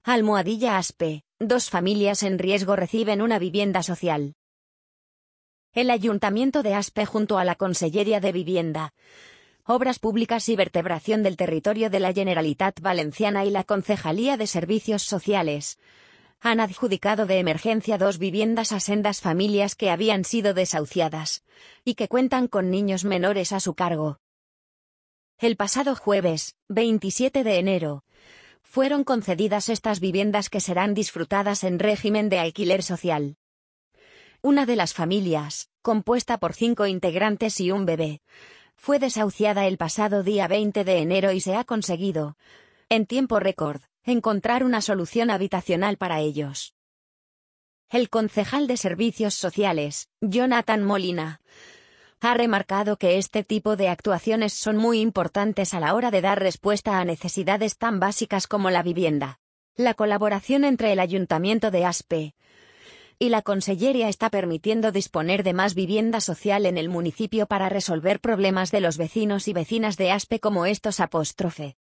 Almohadilla Aspe, 2 familias en riesgo reciben una vivienda social. El Ayuntamiento de Aspe junto a la Conselleria de Vivienda, Obras Públicas y Vertebración del Territorio de la Generalitat Valenciana y la Concejalía de Servicios Sociales han adjudicado de emergencia 2 viviendas a sendas familias que habían sido desahuciadas y que cuentan con niños menores a su cargo. El pasado jueves, 27 de enero, fueron concedidas estas viviendas que serán disfrutadas en régimen de alquiler social. Una de las familias, compuesta por 5 integrantes y un bebé, fue desahuciada el pasado día 20 de enero y se ha conseguido, en tiempo récord, encontrar una solución habitacional para ellos. El concejal de Servicios Sociales, Jonathan Molina, ha remarcado que este tipo de actuaciones son muy importantes a la hora de dar respuesta a necesidades tan básicas como la vivienda. La colaboración entre el Ayuntamiento de Aspe y la Conselleria está permitiendo disponer de más vivienda social en el municipio para resolver problemas de los vecinos y vecinas de Aspe como estos.